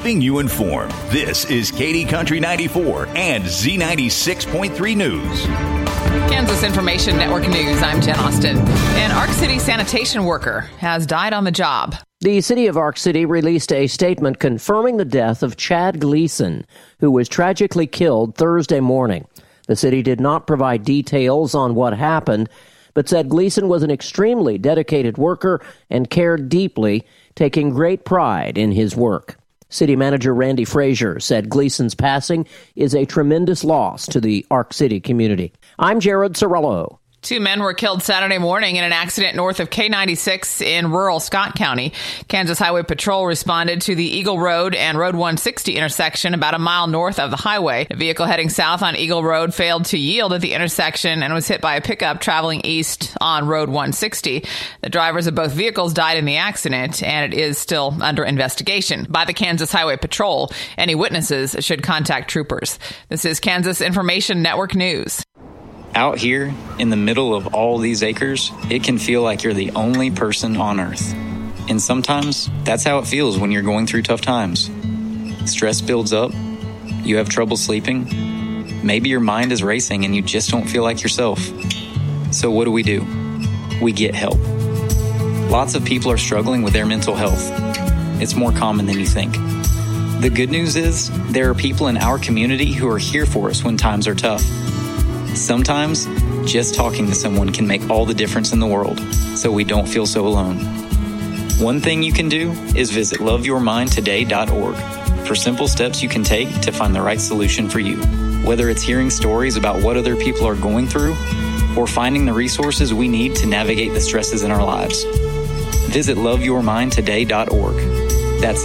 keeping you informed. This is Katy Country 94 and Z96.3 News. Kansas Information Network News, I'm Jen Austin. An Ark City sanitation worker has died on the job. The city of Ark City released a statement confirming the death of Chad Gleason, who was tragically killed Thursday morning. The city did not provide details on what happened, but said Gleason was an extremely dedicated worker and cared deeply, taking great pride in his work. City Manager Randy Frazier said Gleason's passing is a tremendous loss to the Ark City community. I'm Jared Sorello. 2 men were killed Saturday morning in an accident north of K96 in rural Scott County. Kansas Highway Patrol responded to the Eagle Road and Road 160 intersection about a mile north of the highway. A vehicle heading south on Eagle Road failed to yield at the intersection and was hit by a pickup traveling east on Road 160. The drivers of both vehicles died in the accident, and it is still under investigation by the Kansas Highway Patrol. Any witnesses should contact troopers. This is Kansas Information Network News. Out here, in the middle of all these acres, it can feel like you're the only person on Earth. And sometimes, that's how it feels when you're going through tough times. Stress builds up, you have trouble sleeping, maybe your mind is racing and you just don't feel like yourself. So what do? We get help. Lots of people are struggling with their mental health. It's more common than you think. The good news is, there are people in our community who are here for us when times are tough. Sometimes, just talking to someone can make all the difference in the world, so we don't feel so alone. One thing you can do is visit loveyourmindtoday.org for simple steps you can take to find the right solution for you. Whether it's hearing stories about what other people are going through, or finding the resources we need to navigate the stresses in our lives. Visit loveyourmindtoday.org. That's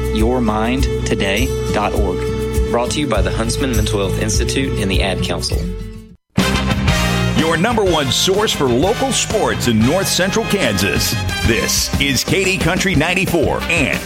loveyourmindtoday.org. Brought to you by the Huntsman Mental Health Institute and the Ad Council. Your number one source for local sports in north central Kansas. This is Katy Country 94 and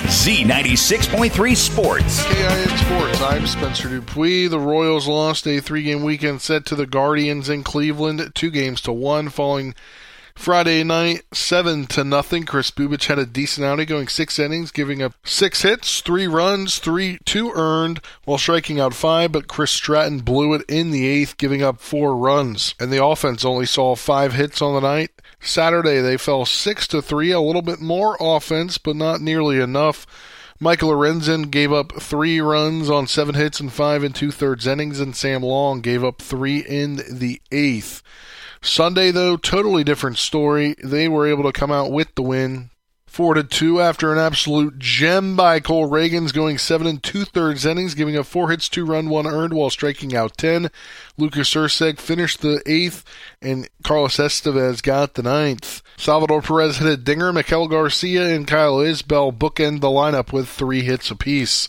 Z96.3 Sports. KIN Sports, I'm Spencer Dupuis. The Royals lost a 3-game weekend set to the Guardians in Cleveland, 2-1 following Friday night, 7-0. Chris Bubich had a decent outing, going 6 innings, giving up 6 hits, 3 runs, 2 earned, while striking out 5, but Chris Stratton blew it in the 8th, giving up 4 runs. And the offense only saw 5 hits on the night. Saturday, they fell 6-3, a little bit more offense, but not nearly enough. Michael Lorenzen gave up 3 runs on 7 hits and 5 2/3 innings, and Sam Long gave up 3 in the 8th. Sunday, though, totally different story. They were able to come out with the win, 4-2 after an absolute gem by Cole Reagans, going 7 2/3 innings, giving up 4 hits, 2 run, 1 earned, while striking out 10. Lucas Urseg finished the 8th, and Carlos Estevez got the 9th. Salvador Perez hit a dinger. Mikel Garcia and Kyle Isbell bookend the lineup with 3 hits apiece.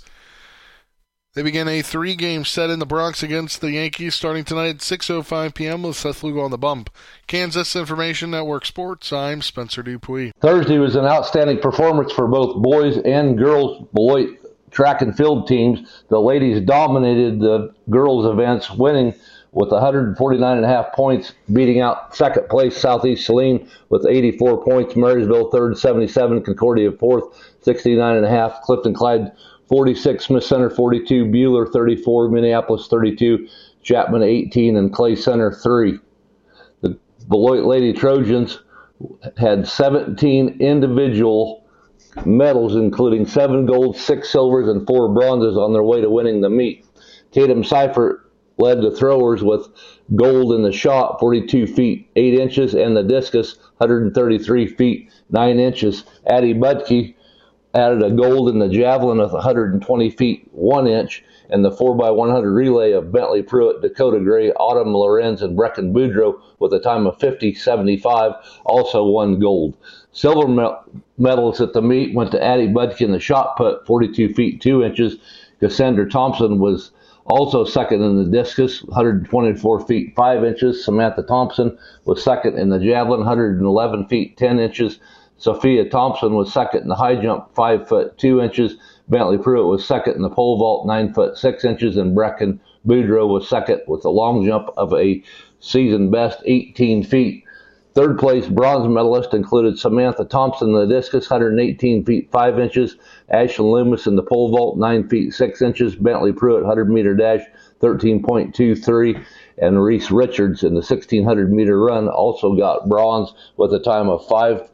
They begin a 3-game set in the Bronx against the Yankees starting tonight at 6:05 p.m. with Seth Lugo on the bump. Kansas Information Network Sports, I'm Spencer Dupuis. Thursday was an outstanding performance for both boys and girls Beloit track and field teams. The ladies dominated the girls events, winning with 149.5 points, beating out second place Southeast Saline with 84 points, Marysville third, 77, Concordia fourth, 69.5, Clifton Clyde 46, Smith Center 42, Bueller 34, Minneapolis 32, Chapman 18, and Clay Center 3. The Beloit Lady Trojans had 17 individual medals, including 7 golds, 6 silvers, and 4 bronzes on their way to winning the meet. Tatum Seifert led the throwers with gold in the shot, 42 feet 8 inches, and the discus, 133 feet 9 inches. Addie Budke added a gold in the javelin of 120 feet 1 inch, and the 4x100 relay of Bentley Pruitt, Dakota Gray, Autumn Lorenz, and Brecken Boudreaux with a time of 50.75 also won gold. Silver medals at the meet went to Addie Budke in the shot put, 42 feet 2 inches. Cassandra Thompson was also second in the discus, 124 feet 5 inches. Samantha Thompson was second in the javelin, 111 feet 10 inches. Sophia Thompson was second in the high jump, 5 foot 2 inches. Bentley Pruitt was second in the pole vault, 9 foot 6 inches, and Brecken Boudreaux was second with the long jump of a season best 18 feet Third place bronze medalist included Samantha Thompson in the discus, 118 feet 5 inches. Ashlyn Loomis in the pole vault, 9 feet 6 inches. Bentley Pruitt, 100-meter dash, 13.23. And Reese Richards in the 1,600-meter run also got bronze with a time of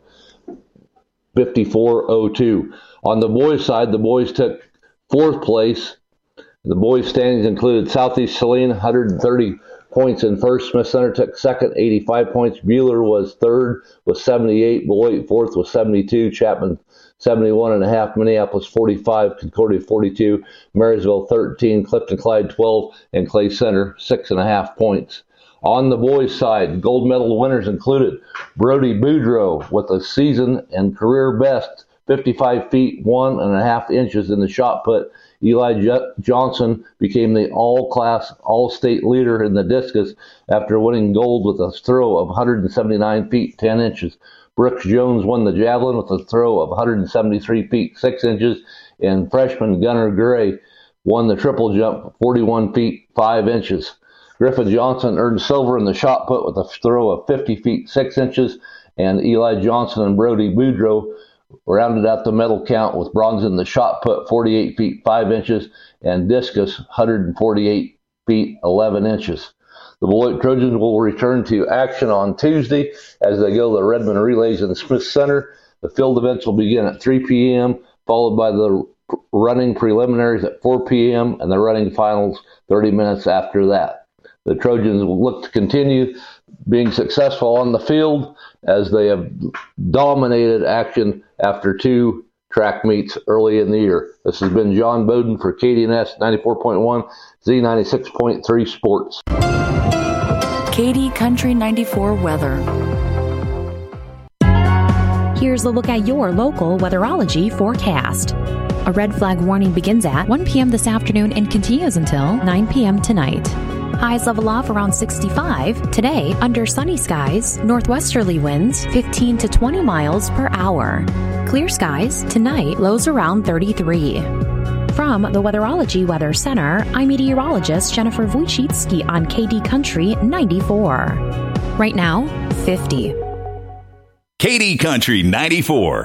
5:54.02. On the boys' side, the boys took fourth place. The boys' standings included Southeast Saline, 130 points in first. Smith Center took second, 85 points. Bueller was third with 78. Beloit fourth with 72. Chapman 71.5. Minneapolis 45. Concordia 42. Marysville 13. Clifton Clyde 12. And Clay Center 6.5 points. On the boys' side, gold medal winners included Brody Boudreau with a season and career best 55 feet 1.5 inches in the shot put. Eli Johnson became the all-class, all-state leader in the discus after winning gold with a throw of 179 feet 10 inches. Brooks Jones won the javelin with a throw of 173 feet 6 inches, and freshman Gunnar Gray won the triple jump 41 feet 5 inches. Griffin Johnson earned silver in the shot put with a throw of 50 feet 6 inches, and Eli Johnson and Brody Boudreau rounded out the medal count with bronze in the shot put, 48 feet 5 inches, and discus, 148 feet 11 inches. The Beloit Trojans will return to action on Tuesday as they go to the Redmond Relays in the Smith Center. The field events will begin at 3 p.m., followed by the running preliminaries at 4 p.m., and the running finals 30 minutes after that. The Trojans will look to continue being successful on the field as they have dominated action after 2 track meets early in the year. This has been John Bowden for KDNS 94.1, Z96.3 Sports. KD Country 94 weather. Here's a look at your local weatherology forecast. A red flag warning begins at 1 p.m. this afternoon and continues until 9 p.m. tonight. Highs level off around 65. Today, under sunny skies, northwesterly winds 15 to 20 miles per hour. Clear skies. Tonight, lows around 33. From the Weatherology Weather Center, I'm meteorologist Jennifer Wojcicki on KD Country 94. Right now, 50. KD Country 94.